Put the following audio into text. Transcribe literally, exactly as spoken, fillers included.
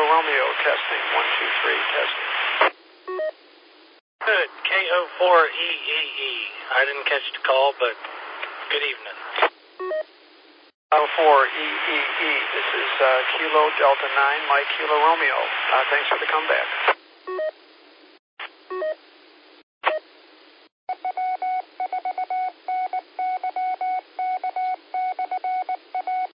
Romeo, testing. one two three, testing. Good. K O four E E E. I didn't catch the call, but good evening. oh four E E E. This is uh, Kilo Delta nine, Mike Kilo Romeo. Uh, thanks for the comeback.